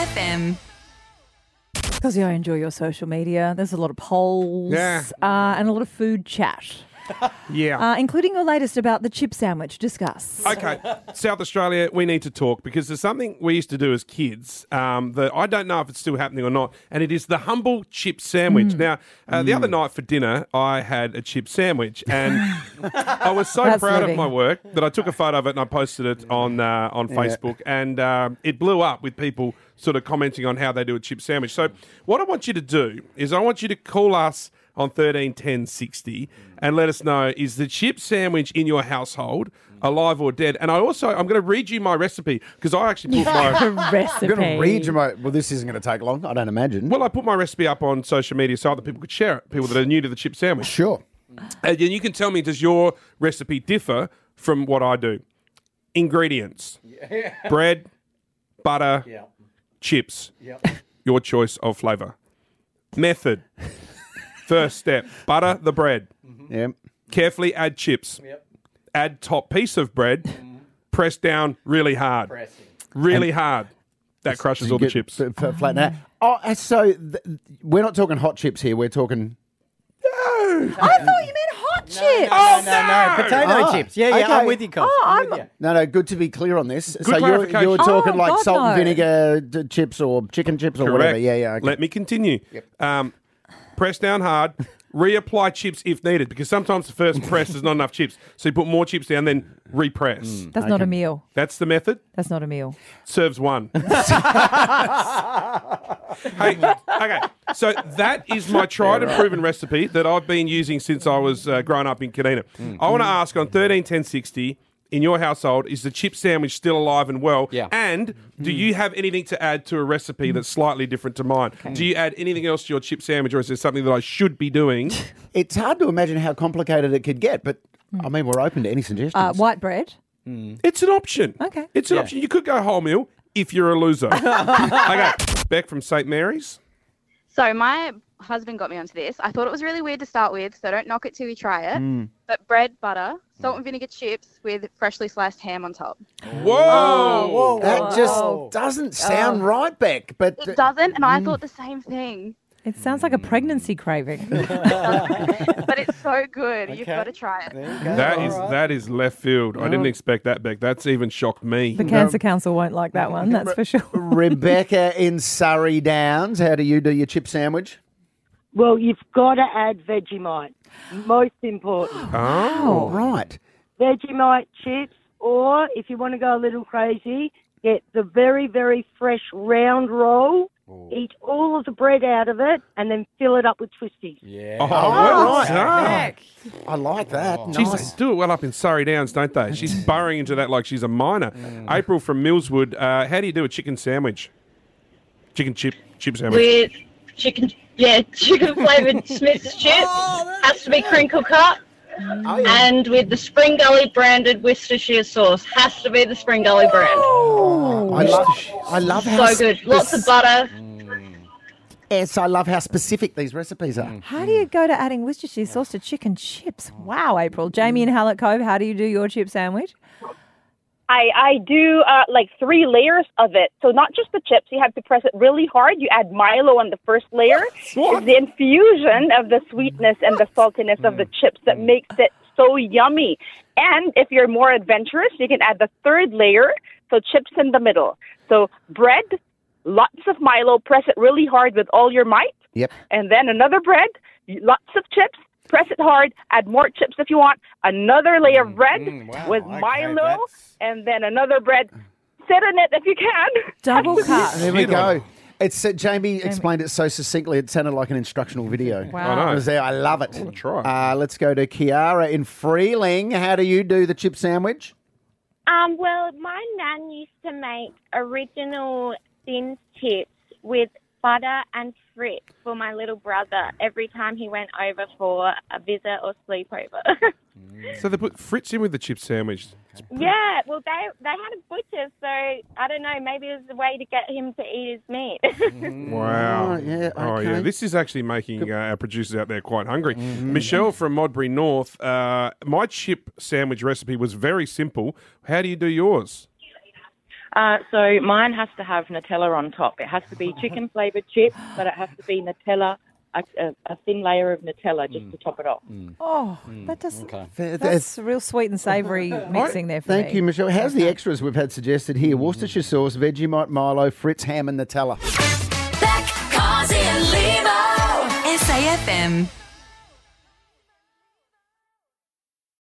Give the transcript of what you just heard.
FM. Because I enjoy your social media. There's a lot of polls and a lot of food chat. Including your latest about the chip sandwich. Discuss. Okay, South Australia, we need to talk because there's something we used to do as kids that I don't know if it's still happening or not, and it is the humble chip sandwich. Now, the other night for dinner, I had a chip sandwich, and I was so proud of my work that I took a photo of it and I posted it on Facebook, and it blew up with people sort of commenting on how they do a chip sandwich. So what I want you to do is I want you to call us on 13 10 60 and let us know, is the chip sandwich in your household alive or dead? And I'm going to read you my recipe because I actually put my recipe. I'm going to read you my... Well, this isn't going to take long, I don't imagine. Well, I put my recipe up on social media so other people could share it, people that are new to the chip sandwich. Sure. And you can tell me, does your recipe differ from what I do? Ingredients. Bread, butter, chips. Your choice of flavour. Method. First step, butter the bread. Yep. Carefully add chips. Add top piece of bread. Press down really hard. Really hard. That crushes all the chips. Flatten out. Oh, so we're not talking hot chips here. We're talking... I thought you meant hot chips. No. Potato chips. Yeah, Okay. I'm with you, Coles. I'm with you. No, good to be clear on this. So clarification. you're talking like God, salt and no. vinegar chips or chicken chips or whatever. Correct. Yeah. Okay. Let me continue. Press down hard. Reapply chips if needed, because sometimes the first press is not enough chips. So you put more chips down, then repress. That's not a meal. That's the method. That's not a meal. Serves one. Hey, okay. So that is my tried and proven recipe that I've been using since I was growing up in Kadina. I want to ask on 13 10 60, in your household, is the chip sandwich still alive and well? Yeah. And do you have anything to add to a recipe that's slightly different to mine? Do you add anything else to your chip sandwich, or is there something that I should be doing? It's hard to imagine how complicated it could get, but I mean, we're open to any suggestions. White bread. It's an option. Okay. It's an option. You could go wholemeal if you're a loser. Okay. Beck from St. Mary's. So my husband got me onto this. I thought it was really weird to start with, so don't knock it till you try it. But bread, butter, salt and vinegar chips with freshly sliced ham on top. Whoa. That just doesn't sound right, Beck. But It doesn't, and I thought the same thing. It sounds like a pregnancy craving. But it's so good. You've got to try it. That is left field. I didn't expect that, Beck. That's even shocked me. The Cancer Council won't like that one, that's for sure. Rebecca in Surrey Downs, how do you do your chip sandwich? Well, you've got to add Vegemite. Most important. Oh. Right. Vegemite chips, or if you want to go a little crazy, get the very, very fresh round roll, eat all of the bread out of it, and then fill it up with twisties. Yeah. Oh, well right. done. I like that. Jeez, Nice. they do it well up in Surrey Downs, don't they? She's burrowing into that like she's a miner. April from Millswood, how do you do a chicken sandwich? Chicken chip sandwich. With chicken flavoured Smith's chips. Has to be crinkle cut. And with the Spring Gully branded Worcestershire sauce. Has to be the Spring Gully brand. I love how So good. Lots of butter. Yes, I love how specific these recipes are. How do you go to adding Worcestershire sauce to chicken chips? Wow, April. Jamie in Hallett Cove, how do you do your chip sandwich? I do like 3 layers of it. So not just the chips. You have to press it really hard. You add Milo on the first layer. It's the infusion of the sweetness and the saltiness of the chips that makes it so yummy. And if you're more adventurous, you can add the 3rd layer. So chips in the middle. So bread, lots of Milo. Press it really hard with all your might. Yep. And then another bread, lots of chips. Press it hard, add more chips if you want, another layer of bread with Milo, and then another bread. Sit in it if you can. Double cut. There we go. It's Jamie explained it so succinctly, it sounded like an instructional video. Wow. I know. I was there. I love it. I'll try. Let's go to Kiara in Freeling. How do you do the chip sandwich? Well, my nan used to make original thin chips with butter and frit for my little brother every time he went over for a visit or sleepover. So they put Fritz in with the chip sandwich. Yeah, well, they had a butcher, so I don't know, maybe it was a way to get him to eat his meat. Wow. Yeah, Oh, okay. yeah. This is actually making our producers out there quite hungry. Michelle from Modbury North, my chip sandwich recipe was very simple. How do you do yours? So mine has to have Nutella on top. It has to be chicken-flavoured chips, but it has to be Nutella, a thin layer of Nutella just to top it off. Oh, that does. That's real sweet and savoury mixing there for me. Thank you, Michelle. How's the extras we've had suggested here? Worcestershire sauce, Vegemite, Milo, Fritz, ham and Nutella. Beck, Carsey and Limo. SAFM.